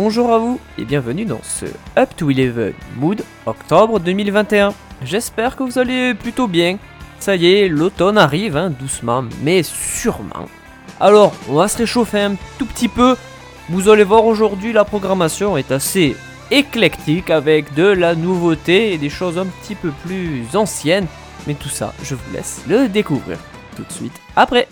Bonjour à vous et bienvenue dans ce Up to 11 Mood octobre 2021. J'espère que vous allez plutôt bien. Ça y est, l'automne arrive, doucement mais sûrement. Alors, on va se réchauffer un tout petit peu. Vous allez voir aujourd'hui, la programmation est assez éclectique avec de la nouveauté et des choses un petit peu plus anciennes. Mais tout ça, je vous laisse le découvrir tout de suite après.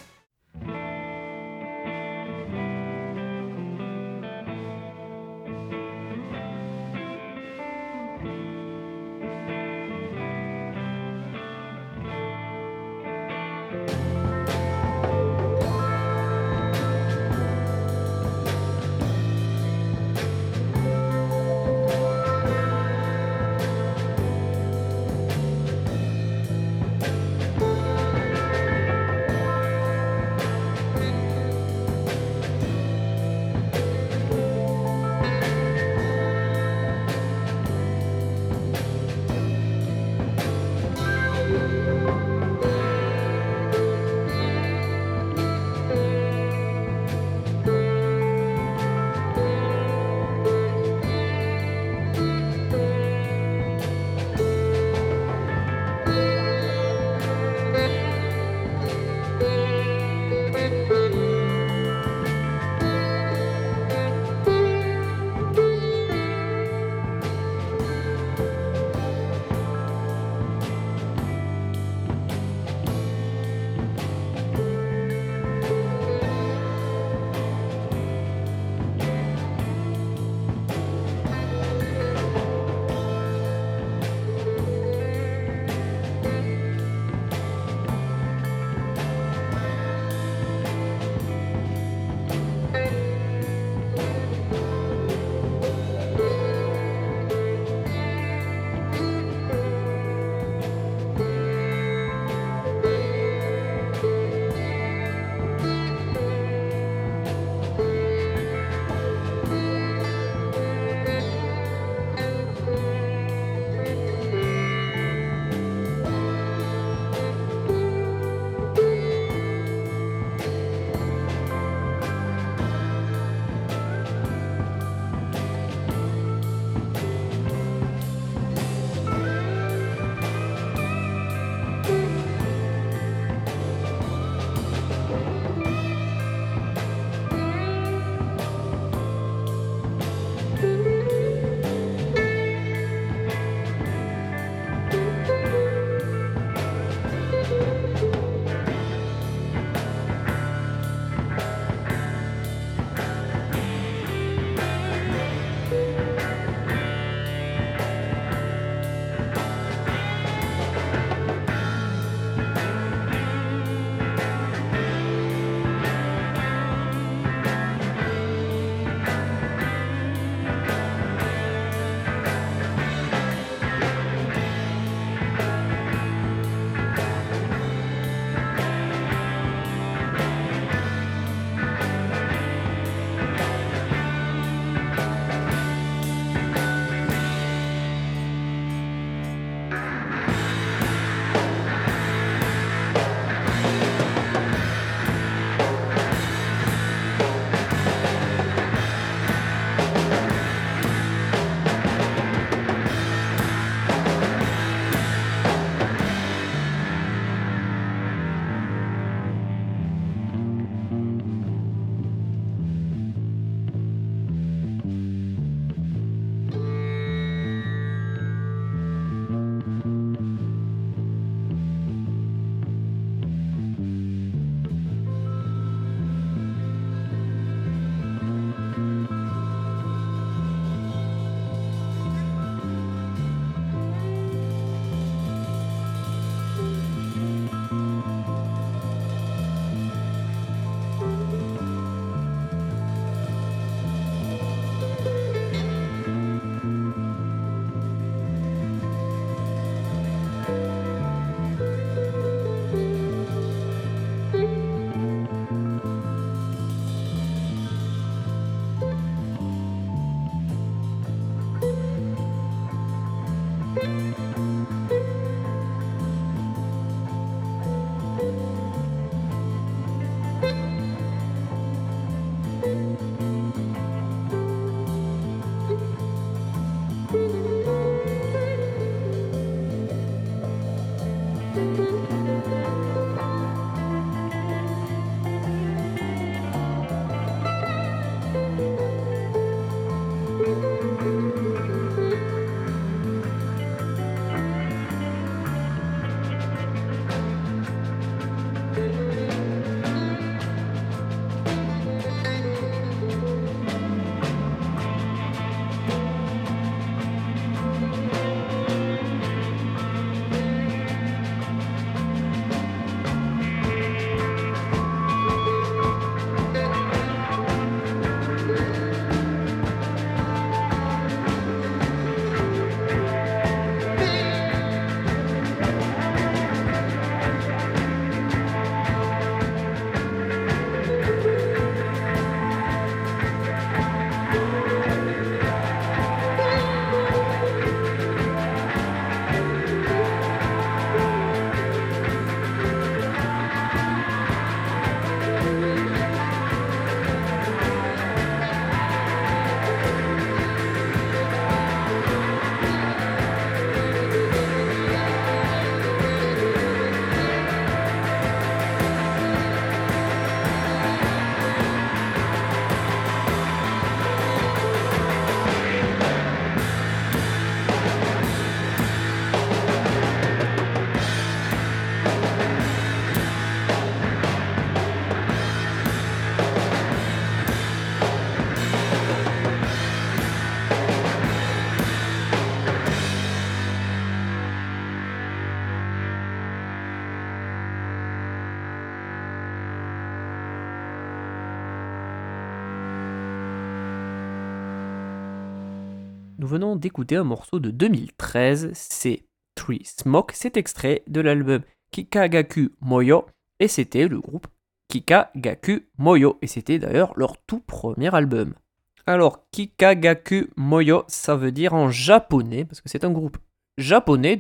nous venons d'écouter un morceau de 2013, c'est Three Smoke, c'est extrait de l'album Kikagaku Moyo, et c'était le groupe Kikagaku Moyo, et c'était d'ailleurs leur tout premier album. Alors, Kikagaku Moyo, ça veut dire en japonais, parce que c'est un groupe japonais,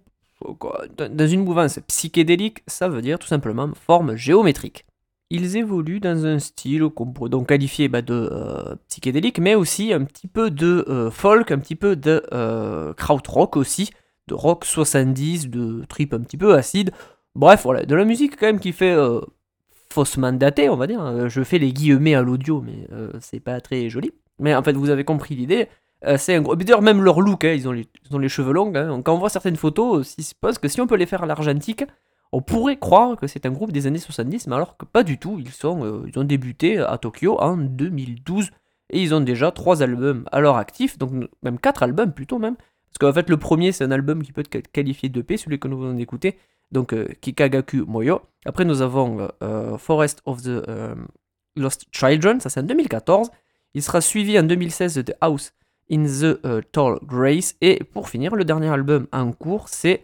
dans une mouvance psychédélique, ça veut dire tout simplement forme géométrique. Ils évoluent dans un style qu'on pourrait donc qualifier de psychédélique, mais aussi un petit peu de folk, un petit peu de krautrock aussi, de rock 70, de trip un petit peu acide. Bref, voilà, de la musique quand même qui fait faussement datée, on va dire. Je fais les guillemets à l'audio, mais c'est pas très joli. Mais en fait, vous avez compris l'idée. C'est un gros. D'ailleurs, même leur look, ils ont les cheveux longs. Hein. Quand on voit certaines photos, je pense que si on peut les faire à l'argentique, on pourrait croire que c'est un groupe des années 70, mais alors que pas du tout. Ils ont débuté à Tokyo en 2012 et ils ont déjà 3 albums à leur actif, donc même 4 albums plutôt même. Parce qu'en fait, le premier, c'est un album qui peut être qualifié d'EP, celui que nous venons d'écouter, donc Kikagaku Moyo. Après, nous avons Forest of the Lost Children, ça c'est en 2014. Il sera suivi en 2016 de House in the Tall Grace. Et pour finir, le dernier album en cours, c'est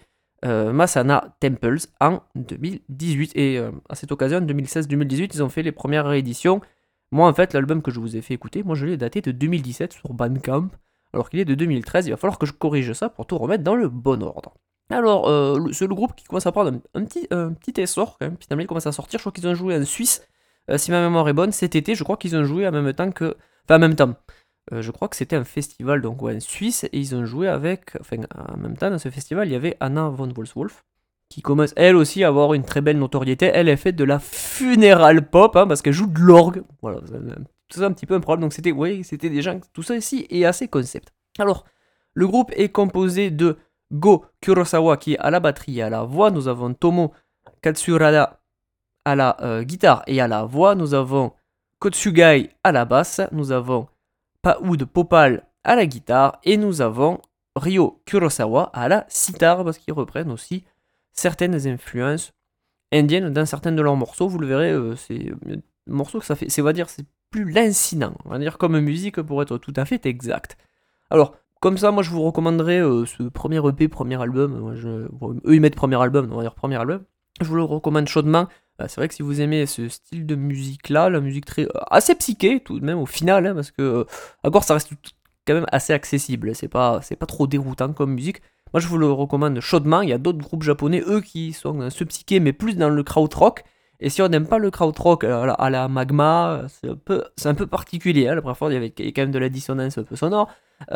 Masana Temples en 2018. Et à cette occasion, en 2016-2018, ils ont fait les premières rééditions. Moi, en fait, l'album que je vous ai fait écouter, moi je l'ai daté de 2017 sur Bandcamp, alors qu'il est de 2013. Il va falloir que je corrige ça pour tout remettre dans le bon ordre. Alors, c'est le groupe qui commence à prendre un petit essor, quand même. Finalement, il commence à sortir. Je crois qu'ils ont joué en Suisse, si ma mémoire est bonne, cet été. Je crois qu'ils ont joué en même temps que... Enfin, en même temps. Je crois que c'était un festival donc en Suisse et ils ont joué avec, en même temps dans ce festival il y avait Anna von Wolfswolf qui commence elle aussi à avoir une très belle notoriété. Elle est faite de la funeral pop parce qu'elle joue de l'orgue. Voilà, tout ça un petit peu un problème. Donc c'était des gens, tout ça ici est assez concept. Alors le groupe est composé de Go Kurosawa qui est à la batterie et à la voix. Nous avons Tomo Katsurada à la guitare et à la voix. Nous avons Kotsugai à la basse. Nous avons Paoud Popal à la guitare et nous avons Ryo Kurosawa à la sitar parce qu'ils reprennent aussi certaines influences indiennes dans certains de leurs morceaux. Vous le verrez, c'est un morceau que ça fait, c'est, on va dire, c'est plus lancinant, on va dire comme musique pour être tout à fait exact. Alors, comme ça, moi je vous recommanderais ce premier EP, premier album. Eux ils mettent premier album, on va dire premier album. Je vous le recommande chaudement. C'est vrai que si vous aimez ce style de musique-là, la musique assez psyché tout de même au final, parce que encore ça reste quand même assez accessible, c'est pas trop déroutant comme musique. Moi je vous le recommande chaudement. Il y a d'autres groupes japonais, eux, qui sont dans ce psyché, mais plus dans le krautrock. Et si on n'aime pas le krautrock à la Magma, c'est un peu particulier. La première fois, il y avait quand même de la dissonance un peu sonore. Il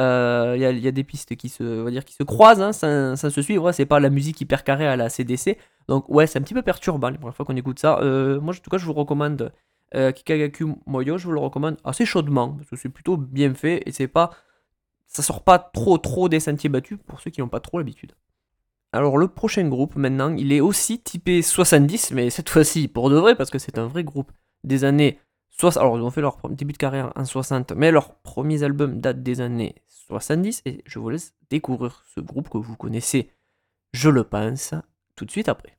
y a des pistes qui se croisent, sans se suivre. C'est pas la musique hyper carrée à la CDC. Donc ouais, c'est un petit peu perturbant la première fois qu'on écoute ça. Moi, en tout cas, je vous recommande Kikagaku Moyo. Je vous le recommande assez chaudement parce que c'est plutôt bien fait et ça sort pas trop des sentiers battus pour ceux qui n'ont pas trop l'habitude. Alors le prochain groupe maintenant, il est aussi typé 70, mais cette fois-ci pour de vrai, parce que c'est un vrai groupe des années 60. Alors ils ont fait leur début de carrière en 60, mais leurs premiers albums datent des années 70, et je vous laisse découvrir ce groupe que vous connaissez, je le pense, tout de suite après.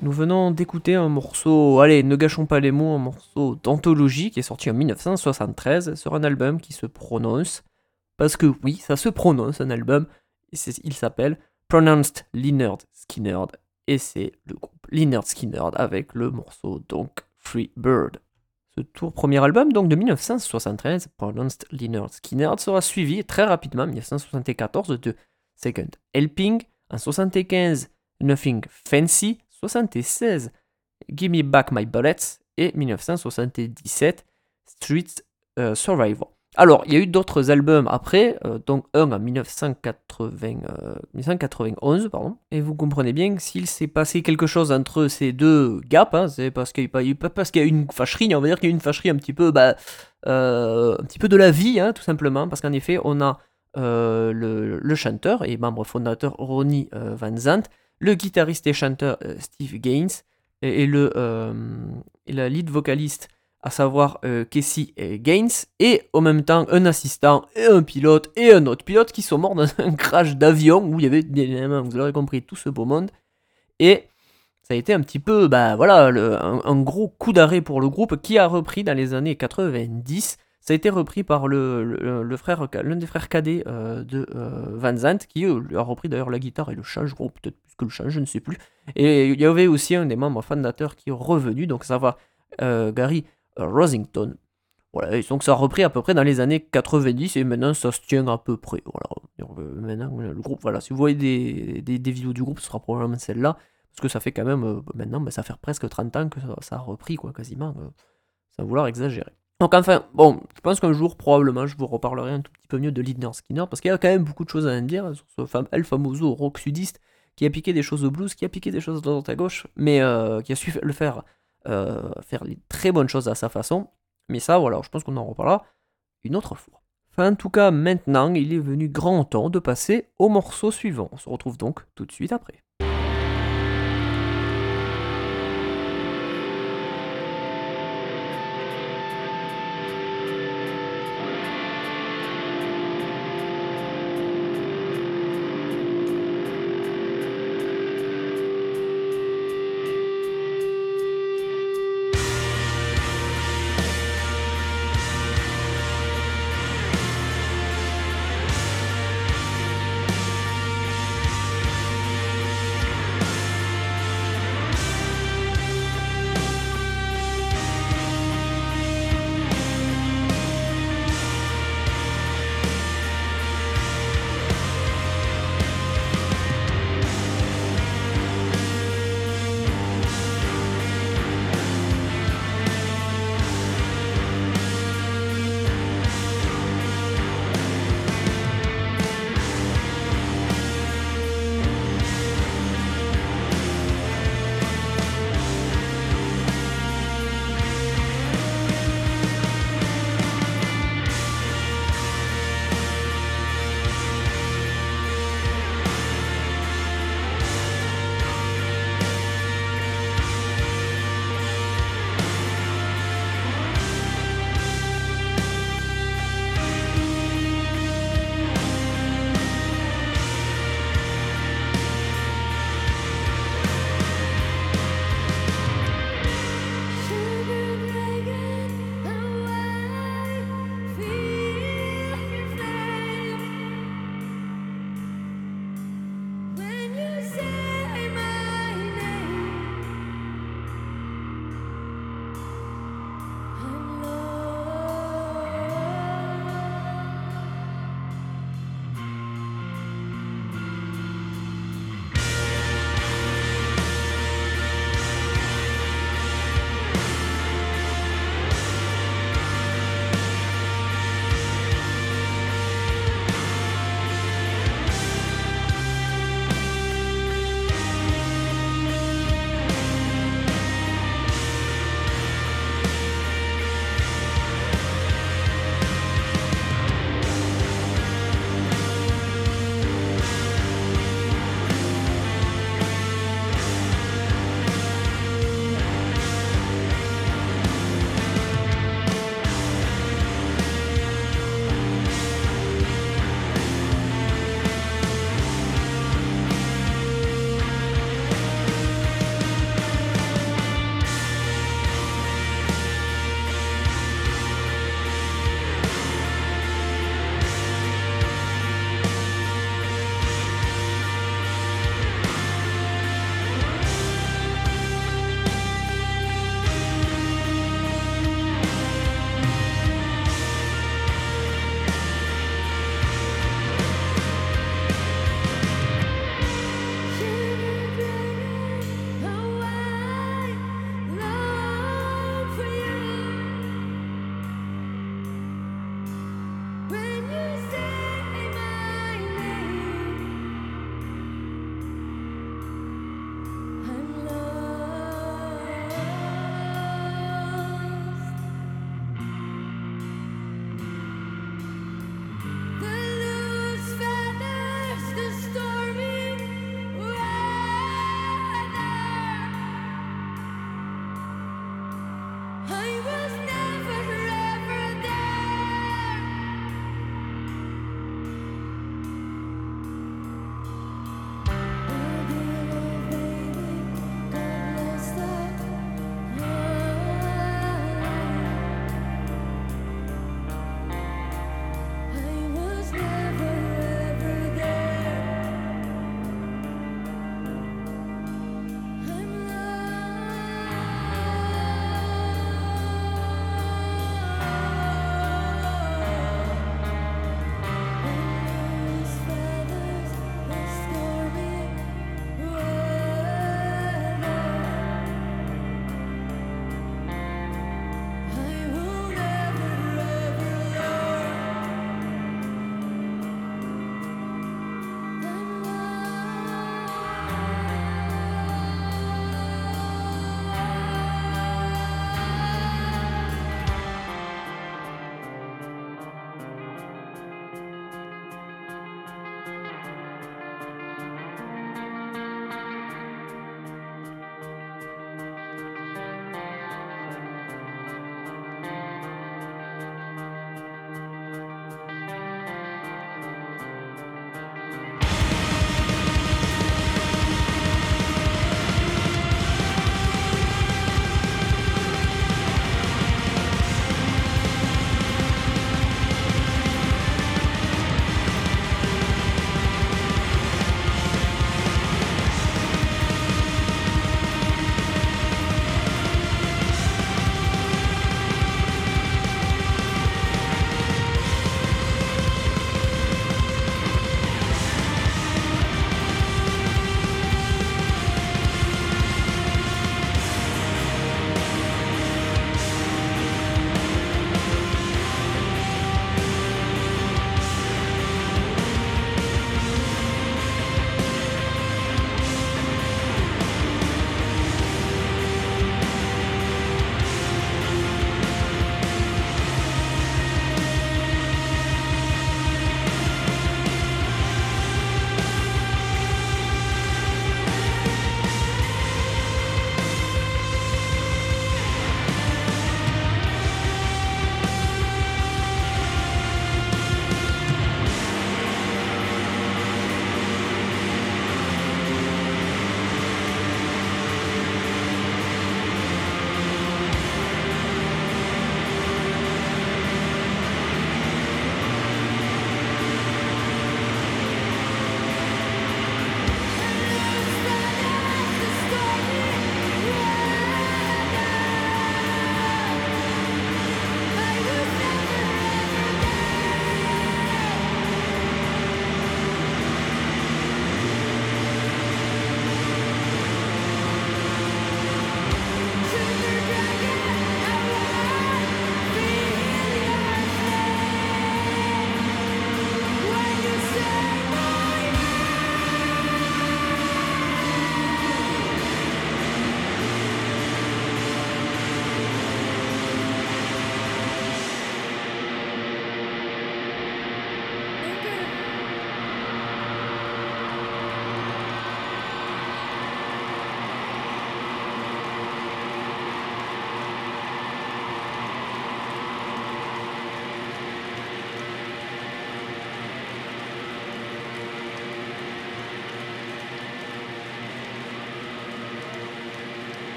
Nous venons d'écouter un morceau, allez, ne gâchons pas les mots, un morceau d'anthologie qui est sorti en 1973 sur un album qui se prononce, parce que oui, ça se prononce un album, il s'appelle Pronounced Lynyrd Skynyrd, et c'est le groupe Lynyrd Skynyrd avec le morceau donc Free Bird. Ce tout premier album donc de 1973, Pronounced Lynyrd Skynyrd, sera suivi très rapidement en 1974 de Second Helping, en 75 Nothing Fancy, 76 Gimme Back My Bullets et 1977 Street Survivor. Alors, il y a eu d'autres albums après, donc un en 1991, pardon, et vous comprenez bien que s'il s'est passé quelque chose entre ces deux gaps, hein, c'est parce qu'il y a eu une fâcherie, on va dire qu'il y a eu une fâcherie un petit peu de la vie, hein, tout simplement, parce qu'en effet, on a le chanteur et membre fondateur Ronnie Van Zant, le guitariste et chanteur Steve Gaines, et la lead vocaliste, à savoir Casey Gaines, et en même temps un assistant et un pilote et un autre pilote qui sont morts dans un crash d'avion où il y avait, vous l'aurez compris, tout ce beau monde. Et ça a été un petit peu, un gros coup d'arrêt pour le groupe qui a repris dans les années 90. Ça a été repris par l'un des frères cadets de Van Zandt, qui a repris d'ailleurs la guitare et le chant, peut-être plus que le chant, je ne sais plus. Et il y avait aussi un des membres fondateurs qui est revenu, donc ça va Gary Rosington. Voilà, et donc ça a repris à peu près dans les années 90 et maintenant ça se tient à peu près. Voilà. Maintenant le groupe, voilà, si vous voyez des vidéos du groupe, ce sera probablement celle-là, parce que ça fait quand même, maintenant, ça fait presque 30 ans que ça a repris, quoi, quasiment, sans vouloir exagérer. Donc enfin, bon, je pense qu'un jour, probablement, je vous reparlerai un tout petit peu mieux de Lynyrd Skynyrd, parce qu'il y a quand même beaucoup de choses à en dire sur ce El Famoso rock sudiste, qui a piqué des choses au blues, qui a piqué des choses de droite à gauche, mais qui a su le faire les très bonnes choses à sa façon. Mais ça, voilà, je pense qu'on en reparlera une autre fois. Enfin, en tout cas, maintenant, il est venu grand temps de passer au morceau suivant. On se retrouve donc tout de suite après.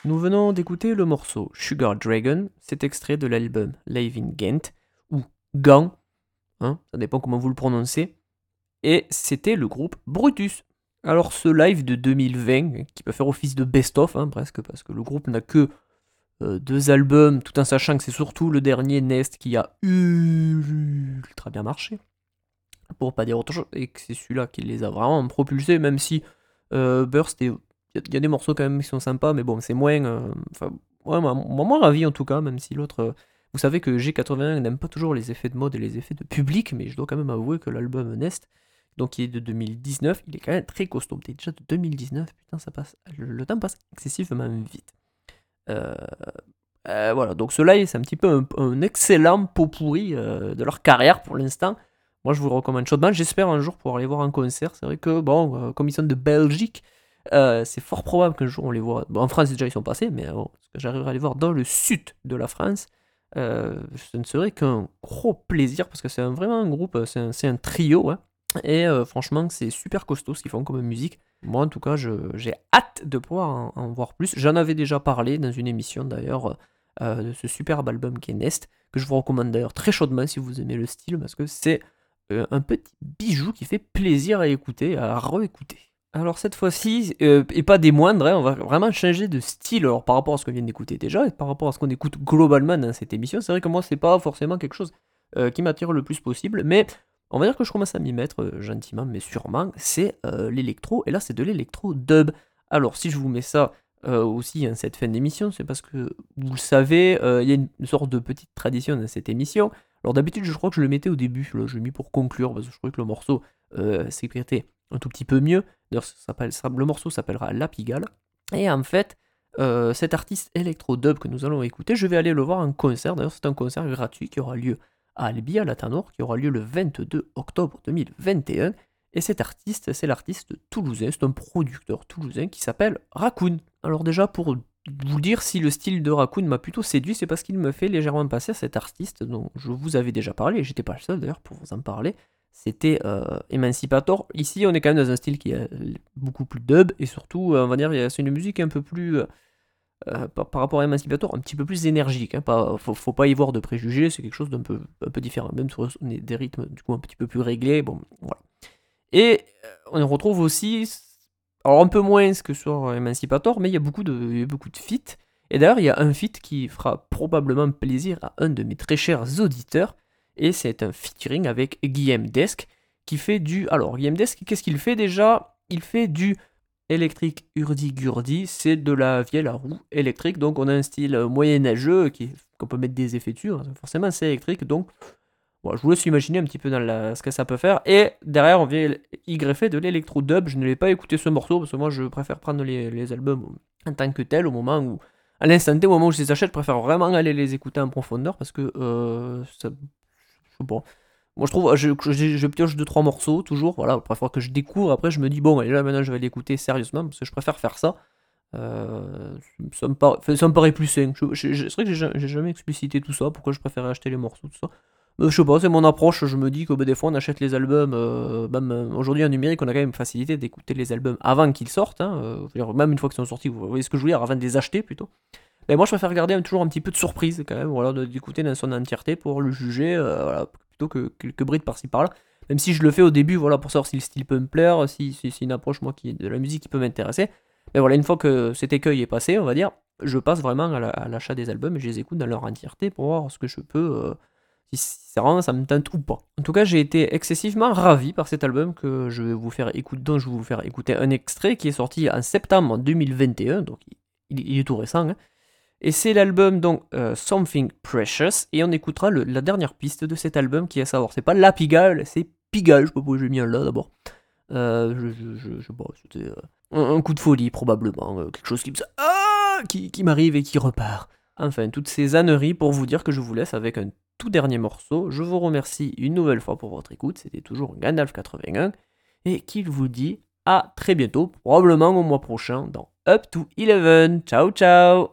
Nous venons d'écouter le morceau Sugar Dragon, c'est extrait de l'album Live in Ghent, ou Gant, hein, ça dépend comment vous le prononcez, et c'était le groupe Brutus. Alors ce live de 2020, qui peut faire office de best-of, hein, presque, parce que le groupe n'a que 2 albums, tout en sachant que c'est surtout le dernier Nest qui a ultra bien marché, pour pas dire autre chose, et que c'est celui-là qui les a vraiment propulsés, même si Burst, il y a des morceaux quand même qui sont sympas, mais bon, c'est moins... Enfin, ouais, moins ravi en tout cas, même si l'autre... vous savez que G81 n'aime pas toujours les effets de mode et les effets de public, mais je dois quand même avouer que l'album Nest, donc qui est de 2019, il est quand même très costaud. T'es déjà de 2019, putain, ça passe... Le temps passe excessivement vite. Euh, voilà, donc ceux-là, c'est un petit peu un excellent pot pourri de leur carrière pour l'instant. Moi, je vous le recommande chaudement. J'espère un jour pouvoir les voir en concert. C'est vrai que, bon, comme ils sont de Belgique, c'est fort probable qu'un jour on les voit. Bon, en France, déjà, ils sont passés, mais bon, parce que j'arriverai à les voir dans le sud de la France. Ce ne serait qu'un gros plaisir parce que c'est vraiment un groupe, c'est un trio, hein. Et franchement, c'est super costaud ce qu'ils font comme musique. Moi, en tout cas, j'ai hâte de pouvoir en voir plus. J'en avais déjà parlé dans une émission d'ailleurs de ce superbe album qui est Nest, que je vous recommande d'ailleurs très chaudement si vous aimez le style, parce que c'est un petit bijou qui fait plaisir à écouter, à réécouter. Alors cette fois-ci, et pas des moindres, hein, on va vraiment changer de style alors, par rapport à ce qu'on vient d'écouter déjà, et par rapport à ce qu'on écoute globalement dans cette émission. C'est vrai que moi, c'est pas forcément quelque chose qui m'attire le plus possible, mais on va dire que je commence à m'y mettre gentiment, mais sûrement. C'est l'électro, et là, c'est de l'électro dub. Alors, si je vous mets ça aussi en cette fin d'émission, c'est parce que, vous le savez, il y a une sorte de petite tradition dans cette émission. Alors, d'habitude, je crois que je le mettais au début, là, je l'ai mis pour conclure, parce que je trouvais que le morceau s'écoutait un tout petit peu mieux. D'ailleurs, le morceau s'appellera La Pigale. Et en fait, cet artiste électro-dub que nous allons écouter, je vais aller le voir en concert. D'ailleurs, c'est un concert gratuit qui aura lieu à Albi, à Latanour, qui aura lieu le 22 octobre 2021. Et cet artiste, c'est l'artiste toulousain, c'est un producteur toulousain qui s'appelle Raccoon. Alors déjà, pour vous dire si le style de Raccoon m'a plutôt séduit, c'est parce qu'il me fait légèrement penser à cet artiste dont je vous avais déjà parlé, et j'étais pas le seul d'ailleurs pour vous en parler. C'était Emancipator. Ici, on est quand même dans un style qui est beaucoup plus dub, et surtout, on va dire, c'est une musique un peu plus... par rapport à Emancipator, un petit peu plus énergique. Hein, faut pas y voir de préjugés, c'est quelque chose un peu différent. Même si on est des rythmes du coup un petit peu plus réglés. Bon, voilà. Et on retrouve aussi, alors un peu moins que sur Emancipator, mais il y a beaucoup de feats. Et d'ailleurs, il y a un feat qui fera probablement plaisir à un de mes très chers auditeurs. Et c'est un featuring avec Guillaume Desk qui fait du. Alors, Guillaume Desk, qu'est-ce qu'il fait déjà? Il fait du électrique hurdy-gurdy, c'est de la vieille à roue électrique, donc on a un style moyenâgeux qu'on peut mettre des effets dessus, hein, forcément c'est électrique, donc voilà, je vous laisse imaginer un petit peu dans ce que ça peut faire, et derrière on vient y greffer de l'électro-dub. Je ne l'ai pas écouté ce morceau, parce que moi je préfère prendre les albums en tant que tel, au moment où, à l'instant T, au moment où je les achète, je préfère vraiment aller les écouter en profondeur, parce que bon, moi je trouve, je pioche 2-3 morceaux toujours, voilà, après fois que je découvre, après je me dis bon, allez là maintenant je vais l'écouter sérieusement, parce que je préfère faire ça. Ça me paraît plus sain. C'est vrai que j'ai jamais explicité tout ça, pourquoi je préférais acheter les morceaux, tout ça. Je sais pas, c'est mon approche, je me dis que des fois on achète les albums, même aujourd'hui en numérique on a quand même facilité d'écouter les albums avant qu'ils sortent, hein, je veux dire, même une fois qu'ils sont sortis, vous voyez ce que je veux dire, avant de les acheter plutôt. Mais moi je préfère garder toujours un petit peu de surprise quand même, voilà, d'écouter dans son entièreté pour le juger, voilà, plutôt que quelques brides par-ci par-là. Même si je le fais au début, voilà, pour savoir si le style peut me plaire, si c'est une approche moi de la musique qui peut m'intéresser. Mais voilà, une fois que cet écueil est passé, on va dire, je passe vraiment à l'achat des albums et je les écoute dans leur entièreté pour voir ce que je peux, si vraiment ça me tente ou pas. En tout cas, j'ai été excessivement ravi par cet album que je vais vous faire écouter, dont je vais vous faire écouter un extrait qui est sorti en septembre 2021, donc il est tout récent, hein. Et c'est l'album donc Something Precious, et on écoutera la dernière piste de cet album qui est à savoir, c'est pas La Pigalle, c'est Pigalle, je sais pas pourquoi j'ai mis un là d'abord. Je sais pas, c'était un coup de folie probablement, quelque chose qui m'arrive et qui repart. Enfin, toutes ces âneries pour vous dire que je vous laisse avec un tout dernier morceau. Je vous remercie une nouvelle fois pour votre écoute, c'était toujours Gandalf81, et qu'il vous dit à très bientôt, probablement au mois prochain, dans Up to 11. Ciao ciao.